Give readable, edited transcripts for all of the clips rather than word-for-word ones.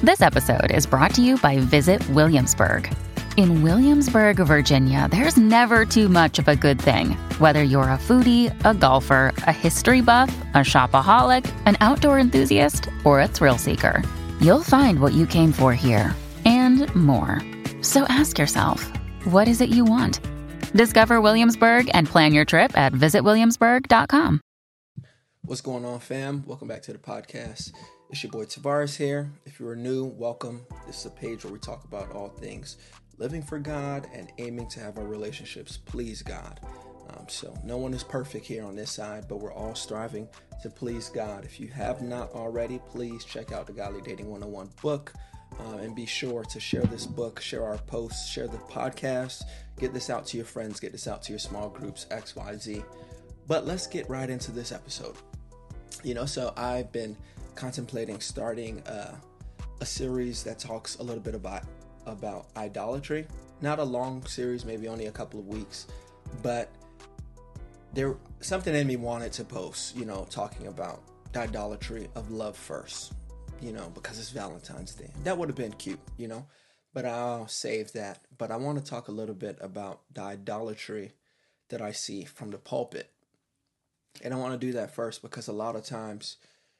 This episode is brought to you by Visit Williamsburg. In Williamsburg, Virginia, there's never too much of a good thing. Whether you're a foodie, a golfer, a history buff, a shopaholic, an outdoor enthusiast, or a thrill seeker, you'll find what you came for here and more. So ask yourself, what is it you want? Discover Williamsburg and plan your trip at visitwilliamsburg.com. What's going on, fam? Welcome back to the podcast. It's your boy Tavares here. If you are new, welcome. This is a page where we talk about all things living for God and aiming to have our relationships please God. So no one is perfect here on this side, but we're all striving to please God. If you have not already, please check out the Godly Dating 101 book and be sure to share this book, share our posts, share the podcast, get this out to your friends, get this out to your small groups, XYZ. But let's get right into this episode. So I've been contemplating starting a series that talks a little bit about idolatry. Not a long series, maybe only a couple of weeks, but there something in me wanted to post, talking about the idolatry of love first, because it's Valentine's Day. That would have been cute, but I'll save that. But I want to talk a little bit about the idolatry that I see from the pulpit. And I want to do that first because a lot of times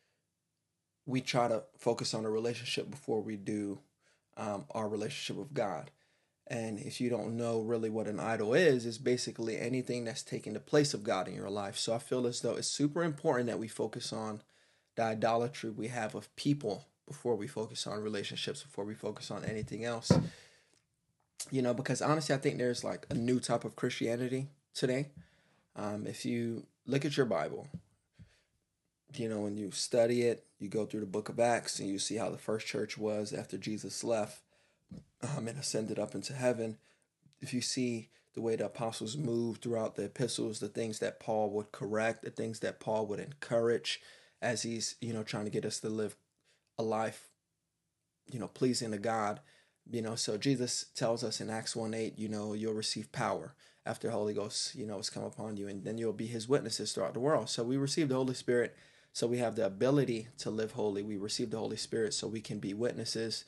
we try to focus on a relationship before we do our relationship with God. And if you don't know really what an idol is, it's basically anything that's taking the place of God in your life. So I feel as though it's super important that we focus on the idolatry we have of people before we focus on relationships, before we focus on anything else. Because honestly, I think there's like a new type of Christianity today. If you look at your Bible, when you study it, you go through the book of Acts and you see how the first church was after Jesus left and ascended up into heaven. If you see the way the apostles moved throughout the epistles, the things that Paul would correct, the things that Paul would encourage as he's, trying to get us to live a life, pleasing to God. So Jesus tells us in Acts 1:8, you'll receive power after the Holy Ghost, has come upon you, and then you'll be his witnesses throughout the world. So we receive the Holy Spirit, so we have the ability to live holy. We receive the Holy Spirit so we can be witnesses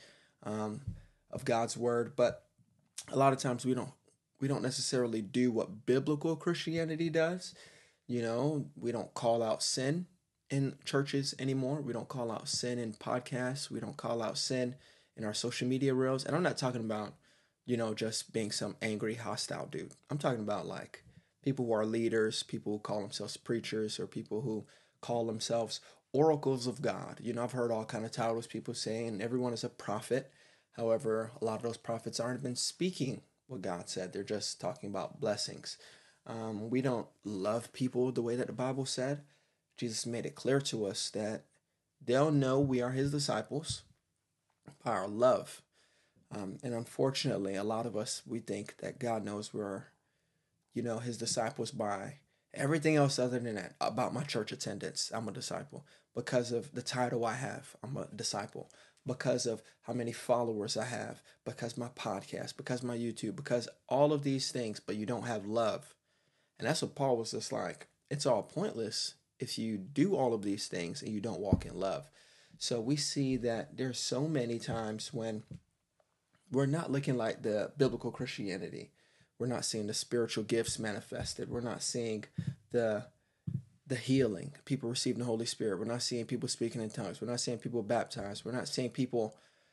of God's word. But a lot of times we don't necessarily do what biblical Christianity does. We don't call out sin in churches anymore. We don't call out sin in podcasts. We don't call out sin in our social media reels. And I'm not talking about, just being some angry, hostile dude. I'm talking about like people who are leaders, people who call themselves preachers, or people who call themselves oracles of God. I've heard all kind of titles, people saying everyone is a prophet. However, a lot of those prophets aren't even speaking what God said. They're just talking about blessings. We don't love people the way that the Bible said. Jesus made it clear to us that they'll know we are his disciples by our love. And unfortunately, a lot of us, we think that God knows we're, his disciples by everything else other than that. About my church attendance, I'm a disciple. Because of the title I have, I'm a disciple. Because of how many followers I have, because my podcast, because my YouTube, because all of these things, but you don't have love. And that's what Paul was just like, it's all pointless if you do all of these things and you don't walk in love. So we see that there's so many times when we're not looking like the biblical Christianity. We're not seeing the spiritual gifts manifested. We're not seeing the healing, people receiving the Holy Spirit. We're not seeing people speaking in tongues. We're not seeing people baptized. We're not seeing people,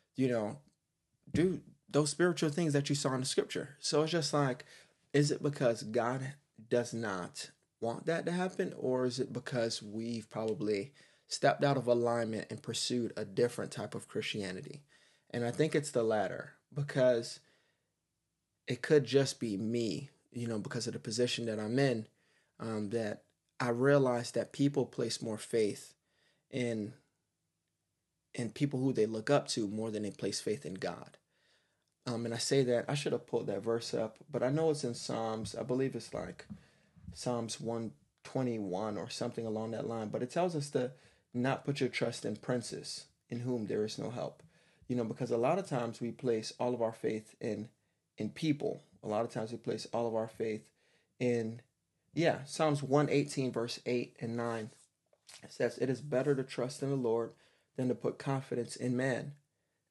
do those spiritual things that you saw in the scripture. So it's just like, is it because God does not want that to happen? Or is it because we've probably stepped out of alignment and pursued a different type of Christianity? And I think it's the latter, because it could just be me, because of the position that I'm in, that I realized that people place more faith in people who they look up to more than they place faith in God. And I say that, I should have pulled that verse up, but I know it's in Psalms. I believe it's like Psalms 121 or something along that line. But it tells us to not put your trust in princes, in whom there is no help. Because a lot of times we place all of our faith in people. A lot of times we place all of our faith in, Psalms 118, verse 8 and 9. It says, "It is better to trust in the Lord than to put confidence in man.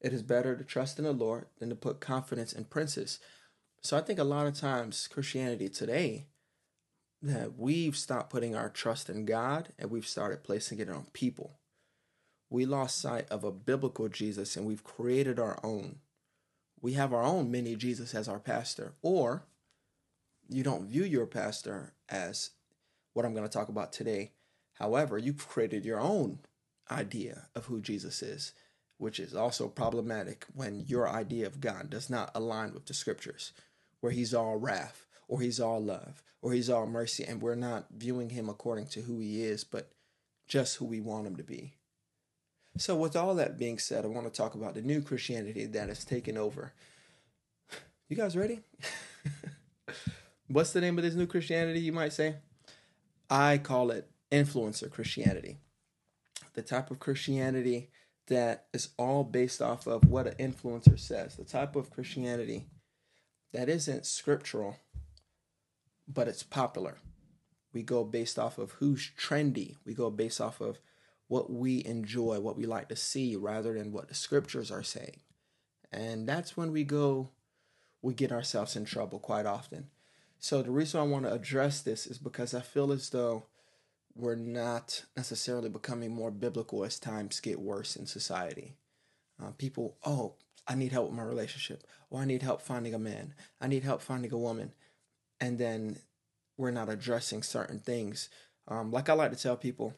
It is better to trust in the Lord than to put confidence in princes. So I think a lot of times Christianity today, that we've stopped putting our trust in God and we've started placing it on people. We lost sight of a biblical Jesus and we've created our own. We have our own mini Jesus as our pastor, or you don't view your pastor as what I'm going to talk about today. However, you've created your own idea of who Jesus is, which is also problematic when your idea of God does not align with the scriptures, where he's all wrath, or he's all love, or he's all mercy, and we're not viewing him according to who he is, but just who we want him to be. So with all that being said, I want to talk about the new Christianity that has taken over. You guys ready? What's the name of this new Christianity, you might say? I call it influencer Christianity. The type of Christianity that is all based off of what an influencer says. The type of Christianity that isn't scriptural, but it's popular. We go based off of who's trendy. We go based off of what we enjoy, what we like to see, rather than what the scriptures are saying. And that's when we get ourselves in trouble quite often. So the reason I want to address this is because I feel as though we're not necessarily becoming more biblical as times get worse in society. People, I need help with my relationship. Or I need help finding a man. I need help finding a woman. And then we're not addressing certain things. Like I like to tell people,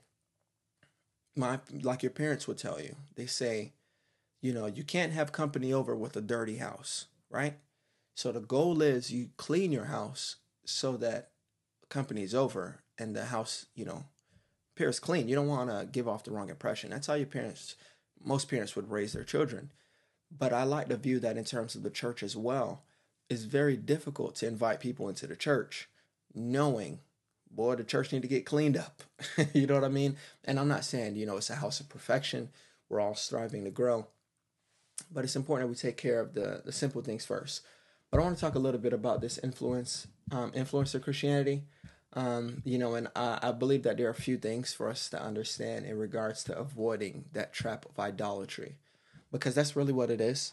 like your parents would tell you. They say, you can't have company over with a dirty house, right? So the goal is you clean your house so that company is over and the house, appears clean. You don't want to give off the wrong impression. That's how most parents would raise their children. But I like to view that in terms of the church as well. It's very difficult to invite people into the church knowing, boy, the church need to get cleaned up. You know what I mean? And I'm not saying, it's a house of perfection. We're all striving to grow. But it's important that we take care of the simple things first. But I want to talk a little bit about this influencer Christianity. And I believe that there are a few things for us to understand in regards to avoiding that trap of idolatry. Because that's really what it is.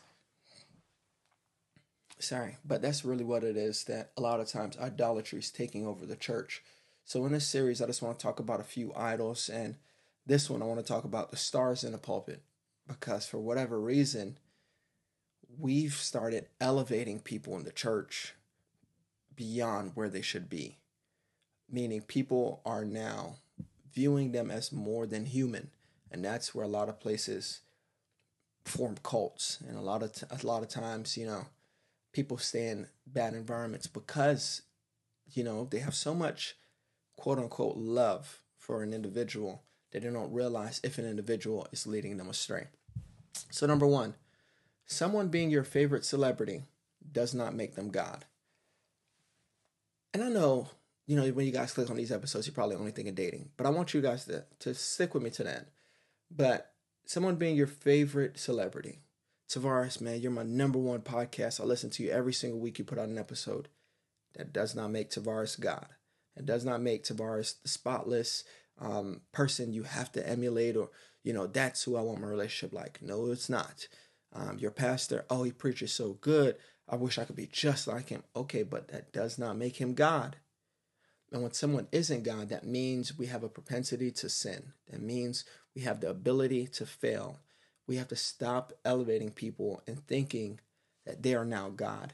But that's really what it is, that a lot of times idolatry is taking over the church. So in this series, I just want to talk about a few idols. And this one, I want to talk about the stars in the pulpit. Because for whatever reason, we've started elevating people in the church beyond where they should be. Meaning people are now viewing them as more than human. And that's where a lot of places form cults. And a lot of times, people stay in bad environments because, they have so much quote unquote love for an individual that they don't realize if an individual is leading them astray. So number one, someone being your favorite celebrity does not make them God. And I know, when you guys click on these episodes, you're probably only thinking dating. But I want you guys to stick with me to that. But someone being your favorite celebrity. Tavares, man, you're my number one podcast. I listen to you every single week you put out an episode. That does not make Tavares God. It does not make Tavares the spotless person you have to emulate, or, that's who I want my relationship like. No, it's not. Your pastor, he preaches so good. I wish I could be just like him. Okay, but that does not make him God. And when someone isn't God, that means we have a propensity to sin. That means we have the ability to fail. We have to stop elevating people and thinking that they are now God.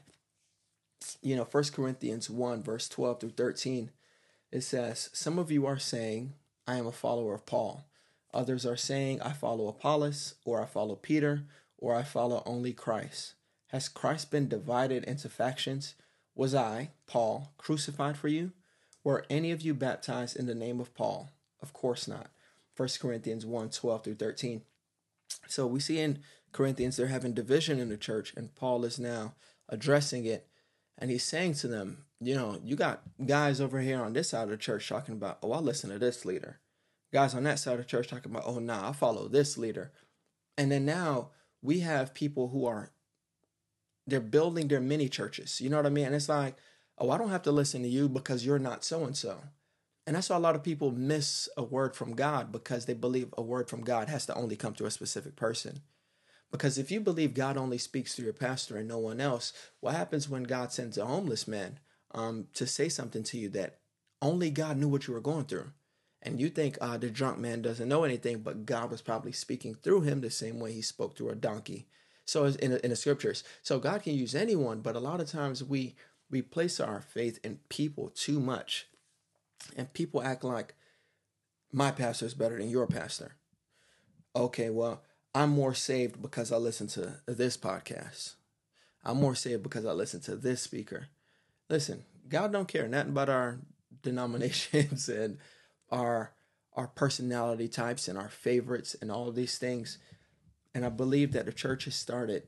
1 Corinthians 1, verse 12 through 13, it says, some of you are saying, I am a follower of Paul. Others are saying, I follow Apollos, or I follow Peter, or I follow only Christ. Has Christ been divided into factions? Was I, Paul, crucified for you? Were any of you baptized in the name of Paul? Of course not. 1 Corinthians 1, 12 through 13. So we see in Corinthians they're having division in the church, and Paul is now addressing it. And he's saying to them, you got guys over here on this side of the church talking about, I listen to this leader. Guys on that side of the church talking about, I follow this leader. And then now we have people they're building their mini churches. You know what I mean? And it's like, I don't have to listen to you because you're not so-and-so. And that's why a lot of people miss a word from God, because they believe a word from God has to only come to a specific person. Because if you believe God only speaks through your pastor and no one else, what happens when God sends a homeless man to say something to you that only God knew what you were going through? And you think the drunk man doesn't know anything, but God was probably speaking through him the same way he spoke through a donkey. So in the scriptures. So God can use anyone, but a lot of times we place our faith in people too much. And people act like my pastor is better than your pastor. Okay, well, I'm more saved because I listen to this podcast. I'm more saved because I listen to this speaker. Listen, God don't care nothing about our denominations and our personality types and our favorites and all of these things. And I believe that the church has started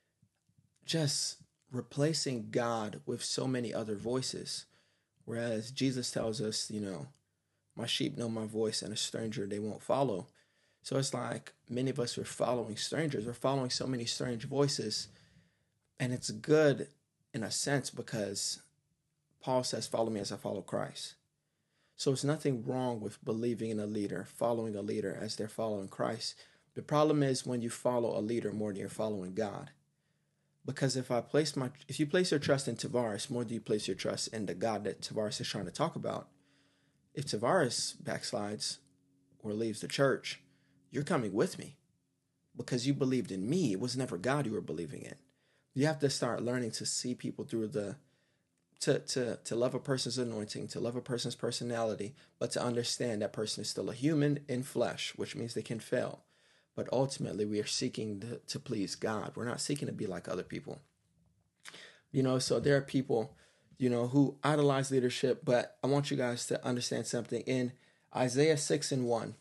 just replacing God with so many other voices. Whereas Jesus tells us, my sheep know my voice and a stranger they won't follow. So it's like many of us are following strangers. We're following so many strange voices. And it's good in a sense because Paul says, follow me as I follow Christ. So it's nothing wrong with believing in a leader, following a leader as they're following Christ. The problem is when you follow a leader more than you're following God. Because if you place your trust in Tavares more than you place your trust in the God that Tavares is trying to talk about, if Tavares backslides or leaves the church, you're coming with me because you believed in me. It was never God you were believing in. You have to start learning to see people through to love a person's anointing, to love a person's personality, but to understand that person is still a human in flesh, which means they can fail. But ultimately, we are seeking to please God. We're not seeking to be like other people. So there are people, who idolize leadership, but I want you guys to understand something. In Isaiah 6:1,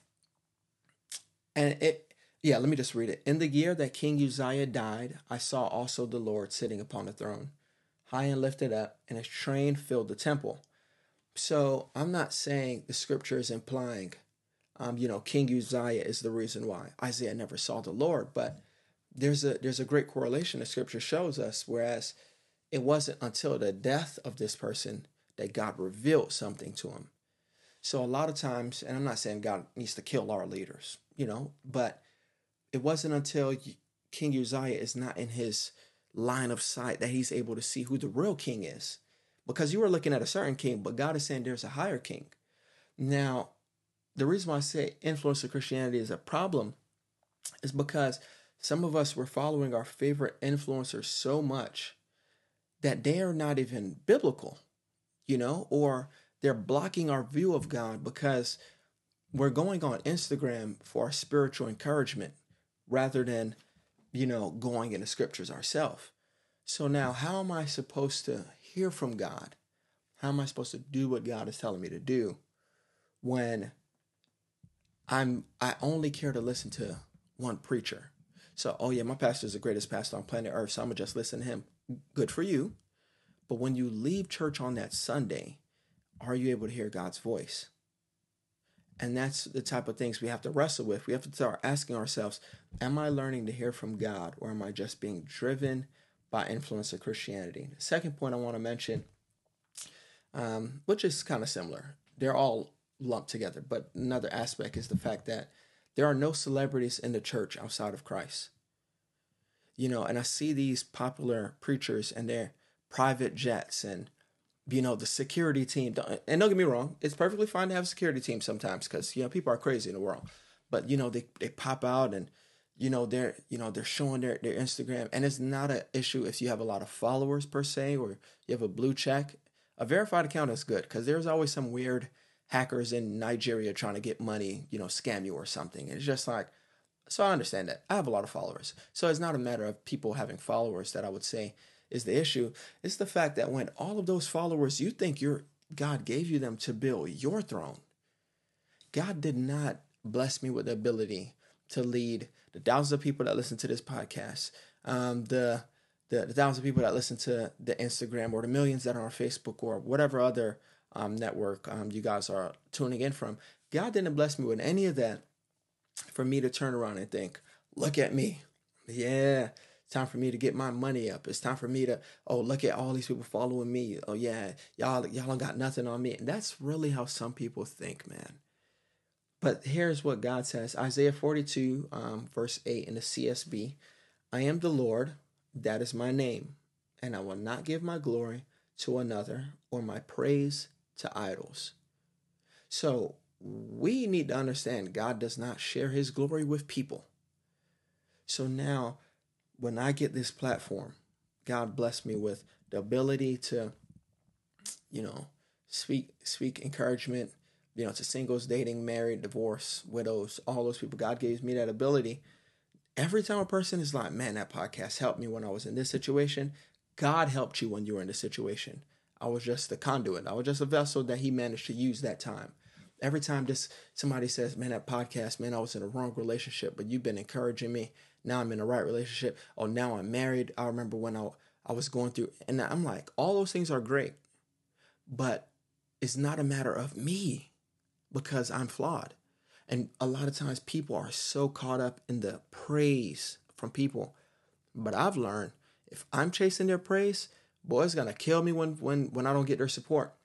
and let me just read it. In the year that King Uzziah died, I saw also the Lord sitting upon the throne, high and lifted up, and his train filled the temple. So I'm not saying the scripture is implying, King Uzziah is the reason why Isaiah never saw the Lord, but there's a great correlation the scripture shows us, whereas it wasn't until the death of this person that God revealed something to him. So a lot of times, and I'm not saying God needs to kill our leaders, but it wasn't until King Uzziah is not in his line of sight that he's able to see who the real king is. Because you were looking at a certain king, but God is saying there's a higher king. Now, the reason why I say influencer Christianity is a problem is because some of us were following our favorite influencers so much that they are not even biblical, or they're blocking our view of God because we're going on Instagram for our spiritual encouragement rather than, going in the scriptures ourselves. So now how am I supposed to hear from God? How am I supposed to do what God is telling me to do when I only care to listen to one preacher? So, my pastor is the greatest pastor on planet Earth, so I'm going to just listen to him. Good for you. But when you leave church on that Sunday, are you able to hear God's voice? And that's the type of things we have to wrestle with. We have to start asking ourselves, am I learning to hear from God, or am I just being driven by influence of Christianity? The second point I want to mention, which is kind of similar. They're all lumped together, but another aspect is the fact that there are no celebrities in the church outside of Christ. And I see these popular preachers and their private jets and, the security team. And don't get me wrong, it's perfectly fine to have a security team sometimes because, people are crazy in the world. But, they pop out and, they're showing their Instagram. And it's not an issue if you have a lot of followers per se, or you have a blue check. A verified account is good because there's always some weird hackers in Nigeria trying to get money, scam you or something. And it's just like, so I understand that. I have a lot of followers. So it's not a matter of people having followers that I would say is the issue. It's the fact that when all of those followers, you think God gave you them to build your throne. God did not bless me with the ability to lead the thousands of people that listen to this podcast, the thousands of people that listen to the Instagram, or the millions that are on Facebook, or whatever other network you guys are tuning in from. God didn't bless me with any of that for me to turn around and think, look at me. Yeah, it's time for me to get my money up. It's time for me to, look at all these people following me. Oh yeah, y'all don't got nothing on me. And that's really how some people think, man. But here's what God says. Isaiah 42, verse 8 in the CSB. I am the Lord, that is my name, and I will not give my glory to another or my praise to idols. So we need to understand God does not share his glory with people. So now when I get this platform, God blessed me with the ability to, speak encouragement, to singles, dating, married, divorce, widows, all those people. God gave me that ability. Every time a person is like, man, that podcast helped me when I was in this situation, God helped you when you were in this situation. I was just the conduit. I was just a vessel that he managed to use that time. Every time somebody says, man, that podcast, man, I was in a wrong relationship, but you've been encouraging me. Now I'm in the right relationship. Oh, now I'm married. I remember when I was going through, and I'm like, all those things are great, but it's not a matter of me because I'm flawed. And a lot of times people are so caught up in the praise from people. But I've learned if I'm chasing their praise, boy, it's going to kill me when I don't get their support.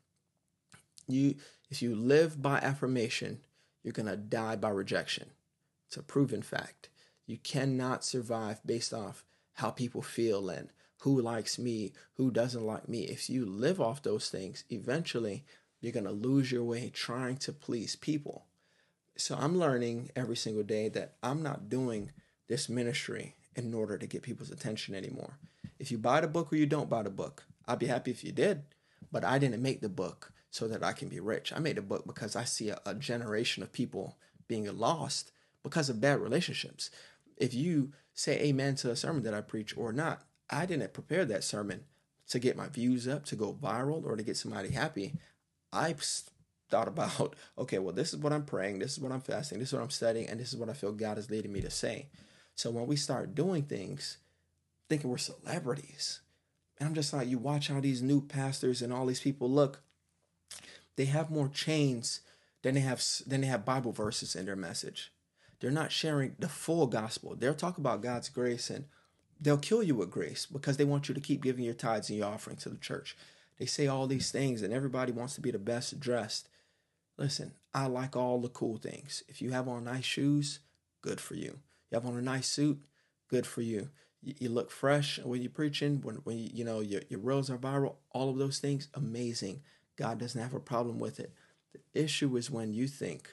If you live by affirmation, you're going to die by rejection. It's a proven fact. You cannot survive based off how people feel and who likes me, who doesn't like me. If you live off those things, eventually you're going to lose your way trying to please people. So I'm learning every single day that I'm not doing this ministry in order to get people's attention anymore. If you buy the book or you don't buy the book, I'd be happy if you did, but I didn't make the book so that I can be rich. I made the book because I see a generation of people being lost because of bad relationships. If you say amen to a sermon that I preach or not, I didn't prepare that sermon to get my views up, to go viral, or to get somebody happy. I thought about, okay, well, this is what I'm praying, this is what I'm fasting, this is what I'm studying, and this is what I feel God is leading me to say. So when we start doing things, thinking we're celebrities, and I'm just like, you watch how these new pastors and all these people look, they have more chains than they have Bible verses in their message. They're not sharing the full gospel. They'll talk about God's grace and they'll kill you with grace because they want you to keep giving your tithes and your offering to the church. They say all these things and everybody wants to be the best dressed. Listen, I like all the cool things. If you have on nice shoes, good for you. You have on a nice suit, good for you. You look fresh when you're preaching, when your reels are viral, all of those things, amazing. God doesn't have a problem with it. The issue is when you think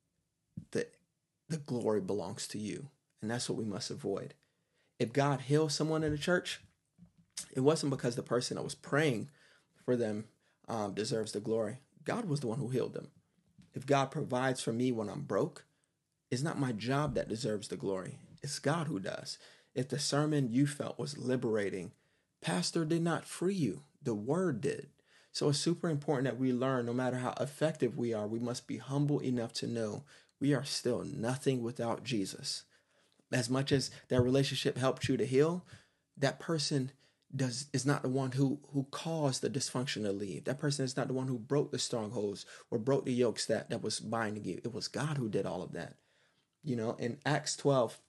that the glory belongs to you. And that's what we must avoid. If God heals someone in the church, it wasn't because the person that was praying for them deserves the glory. God was the one who healed them. If God provides for me when I'm broke, it's not my job that deserves the glory. It's God who does. If the sermon you felt was liberating, pastor did not free you. The word did. So it's super important that we learn, no matter how effective we are, we must be humble enough to know we are still nothing without Jesus. As much as that relationship helped you to heal, that person is not the one who caused the dysfunction to leave. That person is not the one who broke the strongholds or broke the yokes that was binding you. It was God who did all of that. In Acts 12,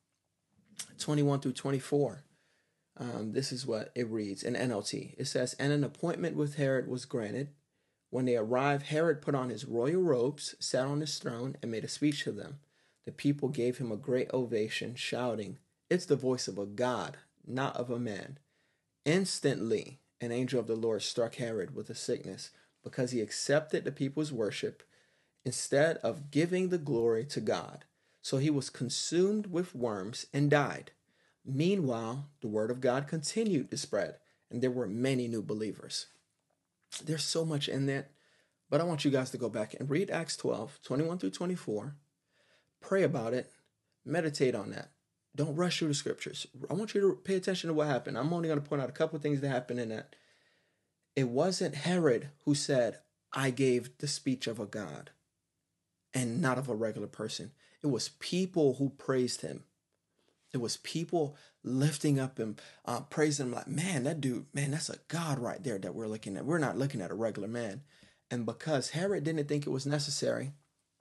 21 through 24, this is what it reads in NLT. It says, and an appointment with Herod was granted. When they arrived, Herod put on his royal robes, sat on his throne, and made a speech to them. The people gave him a great ovation, shouting, it's the voice of a God, not of a man. Instantly, an angel of the Lord struck Herod with a sickness because he accepted the people's worship instead of giving the glory to God. So he was consumed with worms and died. Meanwhile, the word of God continued to spread, and there were many new believers. There's so much in that, but I want you guys to go back and read Acts 12, 21 through 24. Pray about it. Meditate on that. Don't rush through the scriptures. I want you to pay attention to what happened. I'm only going to point out a couple of things that happened in that. It wasn't Herod who said, I gave the speech of a God and not of a regular person. It was people who praised him. It was people lifting up him, praising him like, man, that dude, man, that's a God right there that we're looking at. We're not looking at a regular man. And because Herod didn't think it was necessary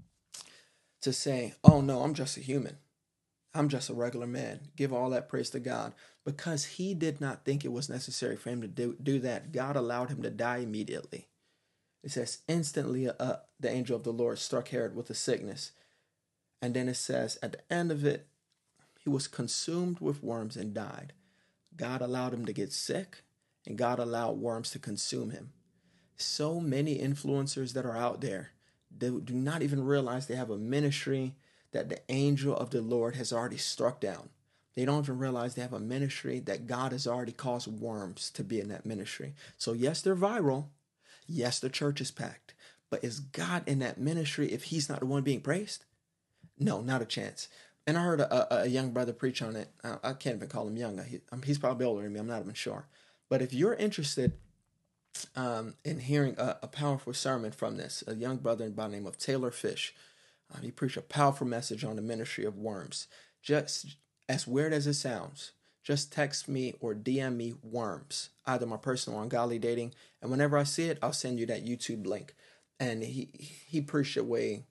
to say, oh no, I'm just a human. I'm just a regular man. Give all that praise to God. Because he did not think it was necessary for him to do that, God allowed him to die immediately. It says, instantly the angel of the Lord struck Herod with a sickness. And then it says, at the end of it, He was consumed with worms and died. God allowed him to get sick, and God allowed worms to consume him. So many influencers that are out there, they do not even realize they have a ministry that the angel of the Lord has already struck down. They don't even realize they have a ministry that God has already caused worms to be in that ministry. So yes, they're viral. Yes, the church is packed. But is God in that ministry if he's not the one being praised? No, not a chance. And I heard a young brother preach on it. I can't even call him young. He's probably older than me. I'm not even sure. But if you're interested in hearing a powerful sermon from this, a young brother by the name of Taylor Fish, he preached a powerful message on the ministry of worms. Just as weird as it sounds, just text me or DM me worms, either my personal or Ungodly Dating, and whenever I see it, I'll send you that YouTube link. And he preached it way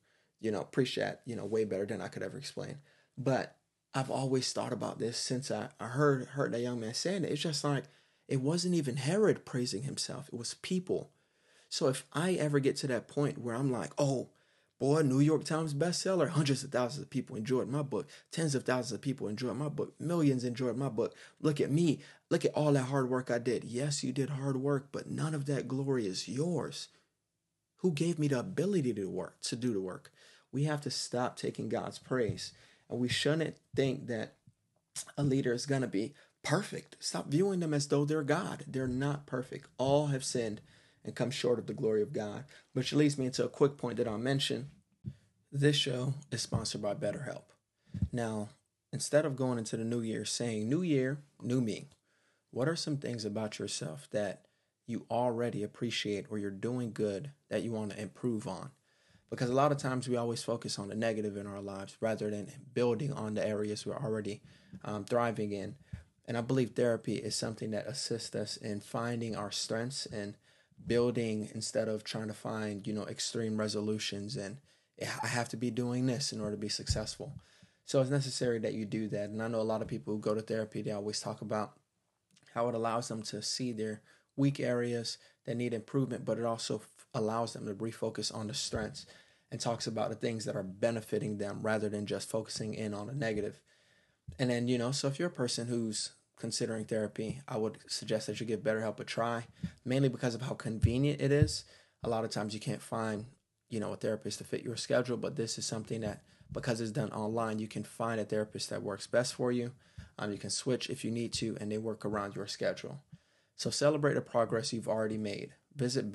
better than I could ever explain. But I've always thought about this since I heard that young man saying it. It's just like, it wasn't even Herod praising himself. It was people. So if I ever get to that point where I'm like, oh, boy, New York Times bestseller, hundreds of thousands of people enjoyed my book, tens of thousands of people enjoyed my book, millions enjoyed my book. Look at me. Look at all that hard work I did. Yes, you did hard work, but none of that glory is yours. Who gave me the ability to do the work? We have to stop taking God's praise. And we shouldn't think that a leader is going to be perfect. Stop viewing them as though they're God. They're not perfect. All have sinned and come short of the glory of God. Which leads me into a quick point that I'll mention. This show is sponsored by BetterHelp. Now, instead of going into the new year saying, new year, new me, what are some things about yourself that you already appreciate or you're doing good that you want to improve on? Because a lot of times we always focus on the negative in our lives rather than building on the areas we're already thriving in. And I believe therapy is something that assists us in finding our strengths and building instead of trying to find, extreme resolutions and I have to be doing this in order to be successful. So it's necessary that you do that. And I know a lot of people who go to therapy, they always talk about how it allows them to see their weak areas that need improvement, but it also allows them to refocus on the strengths and talks about the things that are benefiting them rather than just focusing in on the negative. And then, so if you're a person who's considering therapy, I would suggest that you give BetterHelp a try, mainly because of how convenient it is. A lot of times you can't find, a therapist to fit your schedule, but this is something that, because it's done online, you can find a therapist that works best for you. You can switch if you need to, and they work around your schedule. So celebrate the progress you've already made. Visit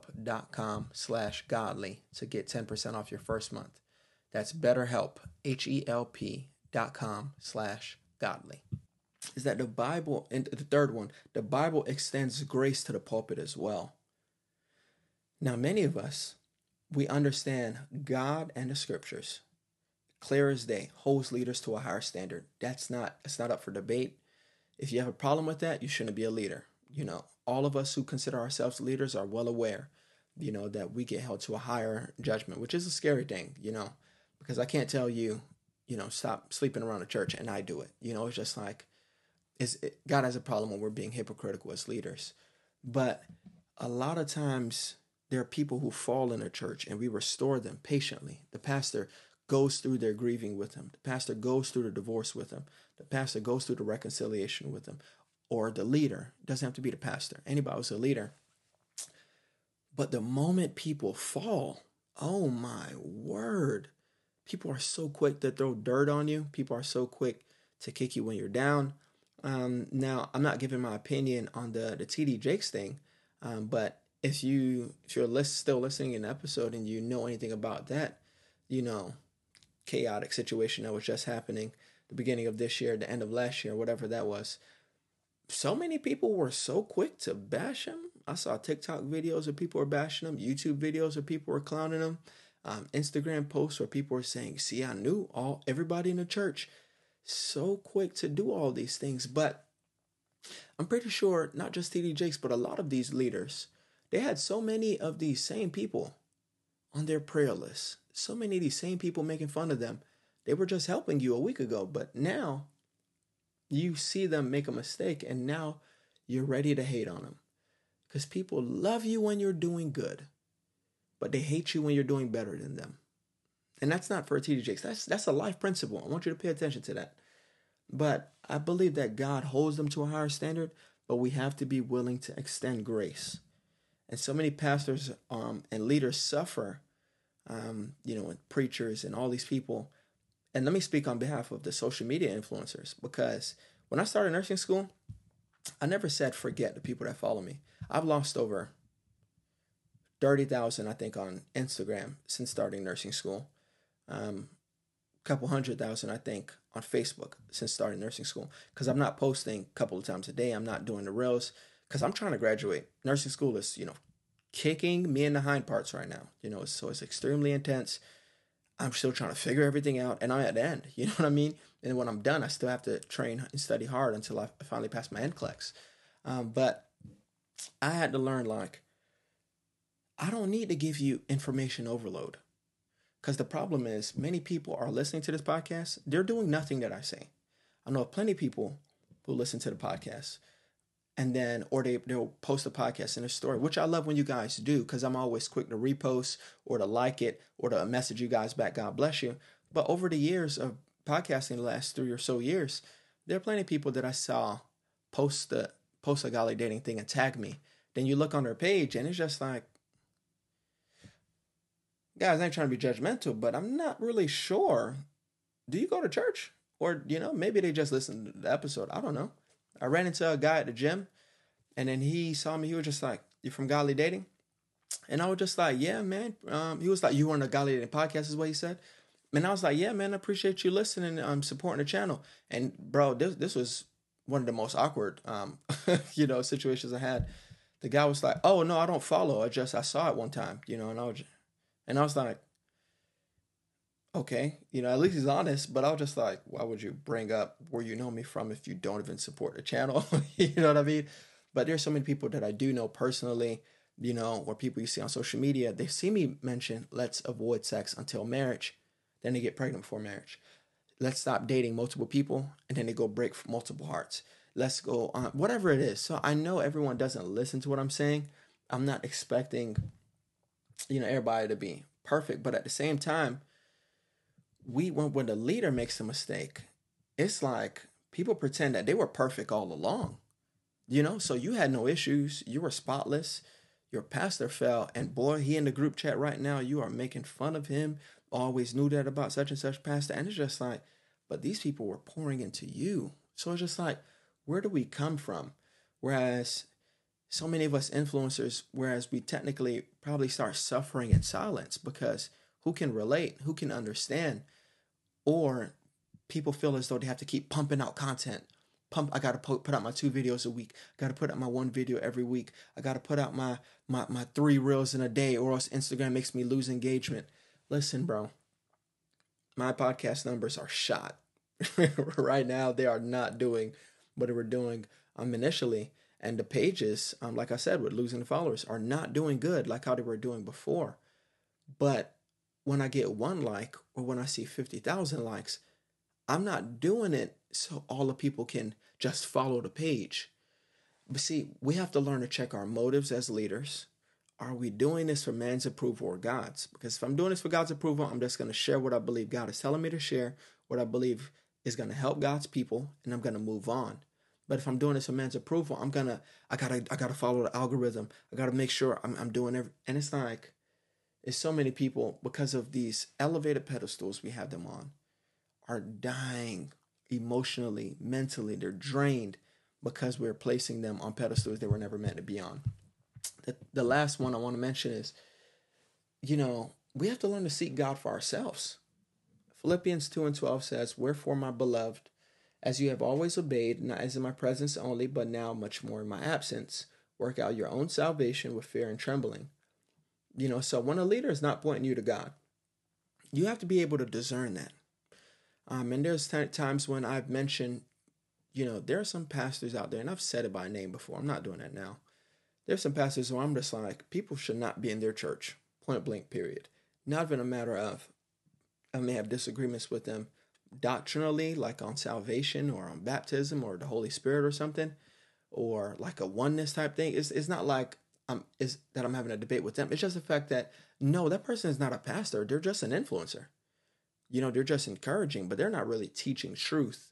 betterhelp.com/godly to get 10% off your first month. That's BetterHelp, HELP.com/godly. Is that the Bible, and the third one, the Bible extends grace to the pulpit as well. Now, many of us, we understand God and the scriptures, clear as day, holds leaders to a higher standard. It's not up for debate. If you have a problem with that, you shouldn't be a leader. All of us who consider ourselves leaders are well aware, that we get held to a higher judgment, which is a scary thing, because I can't tell you, stop sleeping around the church and I do it. It's just like, God has a problem when we're being hypocritical as leaders. But a lot of times there are people who fall in a church and we restore them patiently. The pastor goes through their grieving with them. The pastor goes through the divorce with them. The pastor goes through the reconciliation with them. Or the leader, doesn't have to be the pastor. Anybody who's a leader. But the moment people fall, oh my word, people are so quick to throw dirt on you. People are so quick to kick you when you're down. Now, I'm not giving my opinion on the TD Jakes thing, but if you're still listening in the episode and you know anything about that, chaotic situation that was just happening the beginning of this year, the end of last year, whatever that was. So many people were so quick to bash him. I saw TikTok videos where people were bashing him, YouTube videos where people were clowning him, Instagram posts where people were saying, see, I knew everybody in the church. So quick to do all these things. But I'm pretty sure not just TD Jakes, but a lot of these leaders, they had so many of these same people on their prayer list. So many of these same people making fun of them. They were just helping you a week ago, but now you see them make a mistake and now you're ready to hate on them. Because people love you when you're doing good, but they hate you when you're doing better than them. And that's not for TD Jakes. That's a life principle. I want you to pay attention to that. But I believe that God holds them to a higher standard, but we have to be willing to extend grace. And so many pastors and leaders suffer, and preachers and all these people. And let me speak on behalf of the social media influencers, because when I started nursing school, I never said forget the people that follow me. I've lost over 30,000, I think, on Instagram since starting nursing school. Couple 100,000, I think, on Facebook since starting nursing school, because I'm not posting a couple of times a day. I'm not doing the reels because I'm trying to graduate. Nursing school is, kicking me in the hind parts right now. So it's extremely intense. I'm still trying to figure everything out, and I'm at the end. You know what I mean? And when I'm done, I still have to train and study hard until I finally pass my NCLEX. But I had to learn, I don't need to give you information overload. Because the problem is, many people are listening to this podcast. They're doing nothing that I say. I know plenty of people who listen to the podcast, and then, or they'll post a podcast in a story, which I love when you guys do, because I'm always quick to repost or to like it or to message you guys back. God bless you. But over the years of podcasting, the last 3 or so years, there are plenty of people that I saw post a Godly Dating thing and tag me. Then you look on their page and it's just like, guys, I ain't trying to be judgmental, but I'm not really sure. Do you go to church? Or, maybe they just listened to the episode. I don't know. I ran into a guy at the gym, and then he saw me. He was just like, "You from Godly Dating?" And I was just like, "Yeah, man." He was like, "You on the Godly Dating podcast," is what he said. And I was like, "Yeah, man, I appreciate you listening and supporting the channel." And bro, this was one of the most awkward, situations I had. The guy was like, "Oh no, I don't follow. I saw it one time, and I was like, okay, at least he's honest." But I was just like, why would you bring up where you know me from if you don't even support the channel? You know what I mean? But there's so many people that I do know personally, or people you see on social media. They see me mention, let's avoid sex until marriage. Then they get pregnant before marriage. Let's stop dating multiple people. And then they go break multiple hearts. Let's go on, whatever it is. So I know everyone doesn't listen to what I'm saying. I'm not expecting, everybody to be perfect. But at the same time, when the leader makes a mistake, it's like people pretend that they were perfect all along. So you had no issues. You were spotless. Your pastor fell, and boy, he in the group chat right now, you are making fun of him. Always knew that about such and such pastor. And it's just like, but these people were pouring into you. So it's just like, where do we come from? Whereas so many of us influencers, we technically probably start suffering in silence, because who can relate? Who can understand? Or people feel as though they have to keep pumping out content. I got to put out my 2 videos a week. Got to put out my 1 video every week. I got to put out my 3 reels in a day, or else Instagram makes me lose engagement. Listen, bro, my podcast numbers are shot. Right now, they are not doing what they were doing initially. And the pages, like I said, with losing the followers, are not doing good like how they were doing before. But when I get 1 like, or when I see 50,000 likes, I'm not doing it so all the people can just follow the page. But see, we have to learn to check our motives as leaders. Are we doing this for man's approval or God's? Because if I'm doing this for God's approval, I'm just going to share what I believe God is telling me to share, what I believe is going to help God's people, and I'm going to move on. But if I'm doing this for man's approval, I gotta follow the algorithm. I gotta make sure I'm doing everything. And it's like, it's so many people, because of these elevated pedestals we have them on, are dying emotionally, mentally. They're drained because we're placing them on pedestals they were never meant to be on. The last one I want to mention is, we have to learn to seek God for ourselves. Philippians 2:12 says, "Wherefore, my beloved, as you have always obeyed, not as in my presence only, but now much more in my absence, work out your own salvation with fear and trembling." So when a leader is not pointing you to God, you have to be able to discern that. And there's times when I've mentioned, there are some pastors out there, and I've said it by name before. I'm not doing that now. There's some pastors who I'm just like, people should not be in their church, point blank, period. Not even a matter of, I may have disagreements with them doctrinally, like on salvation or on baptism or the Holy Spirit or something, or like a oneness type thing. It's not like I'm having a debate with them. It's just the fact that, no, that person is not a pastor. They're just an influencer. They're just encouraging, but they're not really teaching truth.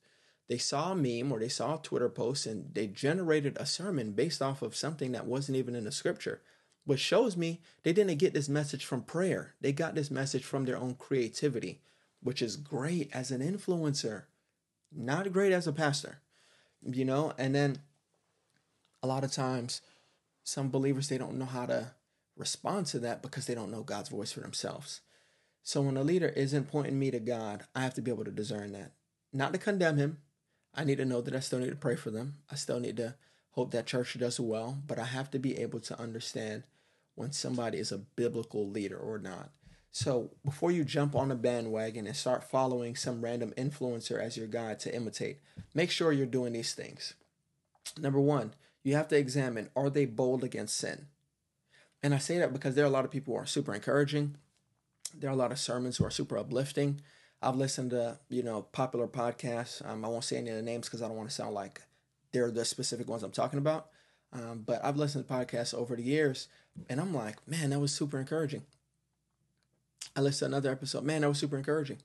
They saw a meme or they saw a Twitter post and they generated a sermon based off of something that wasn't even in the scripture, which shows me they didn't get this message from prayer. They got this message from their own creativity, which is great as an influencer, not great as a pastor, and then a lot of times some believers, they don't know how to respond to that because they don't know God's voice for themselves. So when a leader isn't pointing me to God, I have to be able to discern that. Not to condemn him. I need to know that I still need to pray for them. I still need to hope that church does well, but I have to be able to understand when somebody is a biblical leader or not. So before you jump on the bandwagon and start following some random influencer as your guide to imitate, make sure you're doing these things. Number one, you have to examine, are they bold against sin? And I say that because there are a lot of people who are super encouraging. There are a lot of sermons who are super uplifting. I've listened to, popular podcasts. I won't say any of the names because I don't want to sound like they're the specific ones I'm talking about. But I've listened to podcasts over the years, and I'm like, man, that was super encouraging. I listened to another episode, man, that was super encouraging.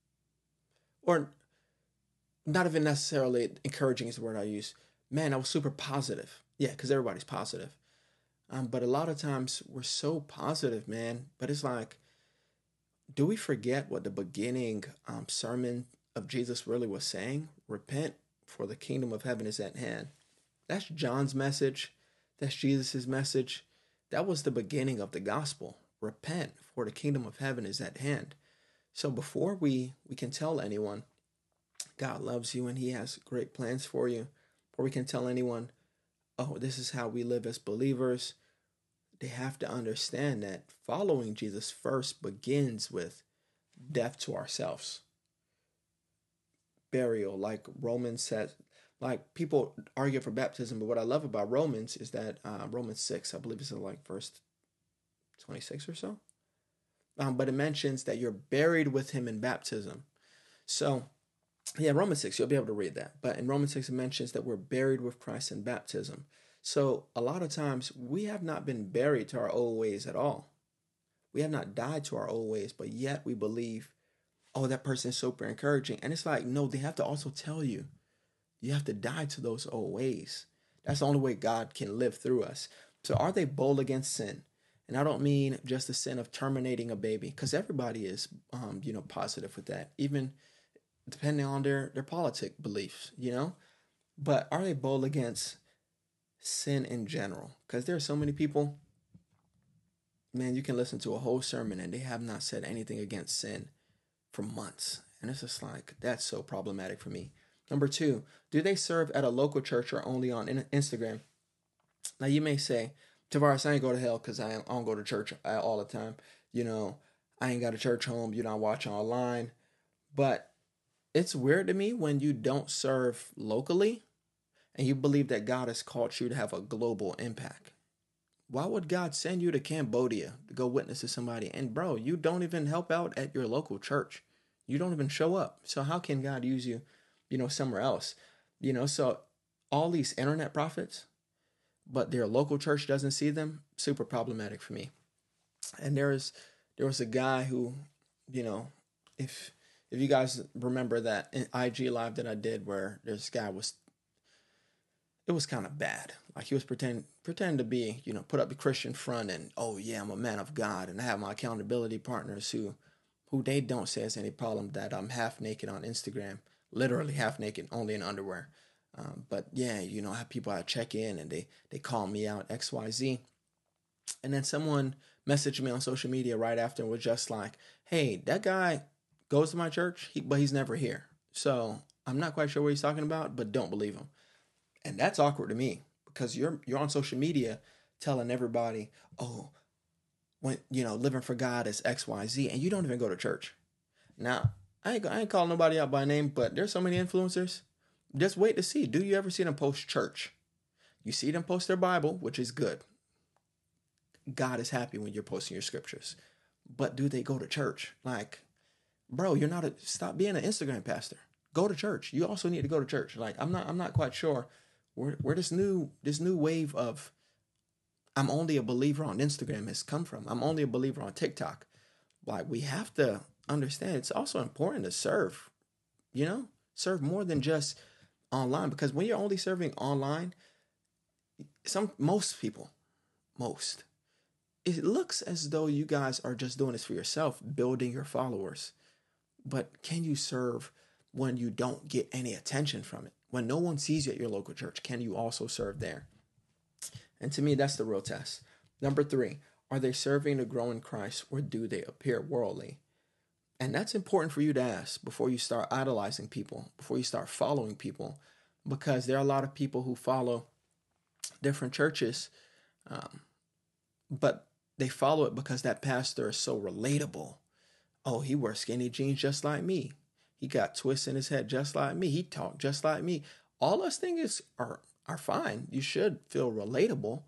Or not even necessarily encouraging is the word I use. Man, that was super positive. Yeah, because everybody's positive. But a lot of times we're so positive, man. But it's like, do we forget what the beginning sermon of Jesus really was saying? Repent, for the kingdom of heaven is at hand. That's John's message. That's Jesus' message. That was the beginning of the gospel. Repent, for the kingdom of heaven is at hand. So before we can tell anyone God loves you and he has great plans for you, before we can tell anyone, oh, this is how we live as believers, they have to understand that following Jesus first begins with death to ourselves. Burial, like Romans says. Like, people argue for baptism, but what I love about Romans is that Romans 6, I believe it's like verse 26 or so. But it mentions that you're buried with him in baptism. So, yeah, Romans 6, you'll be able to read that. But in Romans 6, it mentions that we're buried with Christ in baptism. So a lot of times we have not been buried to our old ways at all. We have not died to our old ways, but yet we believe, oh, that person is super encouraging. And it's like, no, they have to also tell you, you have to die to those old ways. That's the only way God can live through us. So are they bold against sin? And I don't mean just the sin of terminating a baby, because everybody is, positive with that, even depending on their politic beliefs, But are they bold against sin in general? Because there are so many people, man, you can listen to a whole sermon and they have not said anything against sin for months. And it's just like, that's so problematic for me. Number two, do they serve at a local church or only on Instagram? Now you may say, Tavares, I ain't go to hell because I don't go to church all the time. I ain't got a church home. I watch online. But it's weird to me when you don't serve locally and you believe that God has called you to have a global impact. Why would God send you to Cambodia to go witness to somebody? And bro, you don't even help out at your local church. You don't even show up. So how can God use you, somewhere else? So all these internet prophets, but their local church doesn't see them, super problematic for me. And there was a guy who, if you guys remember that IG live that I did where this guy it was kind of bad. Like he was pretending to be, put up the Christian front and, oh yeah, I'm a man of God. And I have my accountability partners who they don't say it's any problem that I'm half naked on Instagram, literally half naked, only in underwear. But yeah, I have people I check in and they call me out XYZ. And then someone messaged me on social media right after and was just like, hey, that guy goes to my church, but he's never here. So I'm not quite sure what he's talking about, but don't believe him. And that's awkward to me because you're on social media telling everybody, oh, when living for God is XYZ, and you don't even go to church. Now, I ain't calling nobody out by name, but there's so many influencers. Just wait to see. Do you ever see them post church? You see them post their Bible, which is good. God is happy when you're posting your scriptures. But do they go to church? Like, bro, stop being an Instagram pastor. Go to church. You also need to go to church. Like, I'm not quite sure where this new wave of I'm only a believer on Instagram has come from. I'm only a believer on TikTok. Like, we have to understand it's also important to serve, Serve more than just online, because when you're only serving online, most people, it looks as though you guys are just doing this for yourself, building your followers. But can you serve when you don't get any attention from it? When no one sees you at your local church, can you also serve there? And to me, that's the real test. Number 3, are they serving to grow in Christ, or do they appear worldly? And that's important for you to ask before you start idolizing people, before you start following people, because there are a lot of people who follow different churches, but they follow it because that pastor is so relatable. Oh, he wears skinny jeans just like me. He got twists in his head just like me. He talked just like me. All those things are fine. You should feel relatable,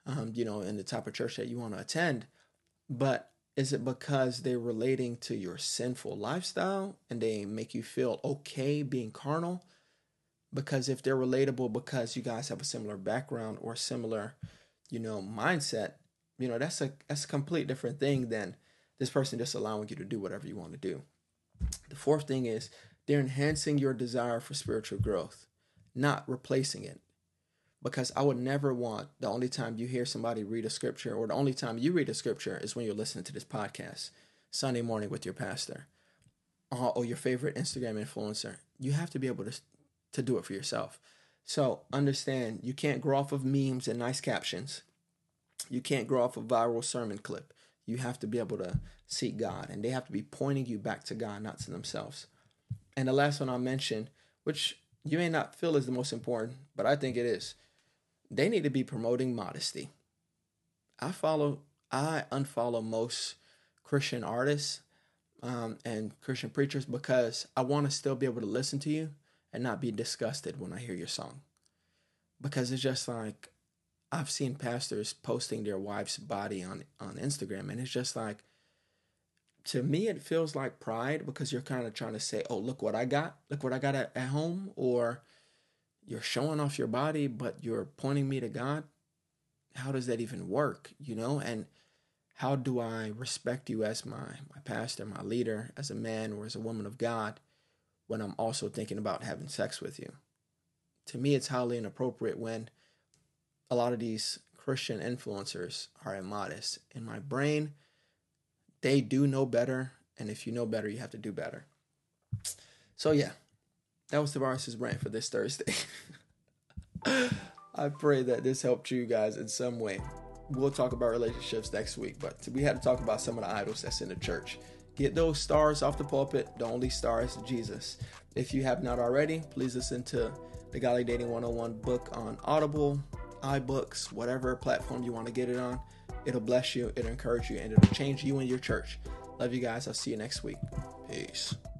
in the type of church that you want to attend. But is it because they're relating to your sinful lifestyle and they make you feel okay being carnal? Because if they're relatable because you guys have a similar background or similar, mindset, that's a complete different thing than this person just allowing you to do whatever you want to do. The 4th thing is they're enhancing your desire for spiritual growth, not replacing it. Because I would never want the only time you hear somebody read a scripture, or the only time you read a scripture, is when you're listening to this podcast, Sunday morning with your pastor, or your favorite Instagram influencer. You have to be able to do it for yourself. So understand, you can't grow off of memes and nice captions. You can't grow off a viral sermon clip. You have to be able to seek God, and they have to be pointing you back to God, not to themselves. And the last one I'll mention, which you may not feel is the most important, but I think it is. They need to be promoting modesty. I unfollow most Christian artists and Christian preachers because I want to still be able to listen to you and not be disgusted when I hear your song. Because it's just like, I've seen pastors posting their wife's body on Instagram, and it's just like, to me, it feels like pride, because you're kind of trying to say, oh, look what I got at home, or you're showing off your body, but you're pointing me to God. How does that even work, And how do I respect you as my pastor, my leader, as a man or as a woman of God, when I'm also thinking about having sex with you? To me, it's highly inappropriate when a lot of these Christian influencers are immodest. In my brain, they do know better, and if you know better, you have to do better. So yeah, that was Tavares' rant for this Thursday. I pray that this helped you guys in some way. We'll talk about relationships next week, but we had to talk about some of the idols that's in the church. Get those stars off the pulpit. The only star is Jesus. If you have not already, please listen to the Godly Dating 101 book on Audible, iBooks, whatever platform you want to get it on. It'll bless you, it'll encourage you, and it'll change you and your church. Love you guys. I'll see you next week. Peace.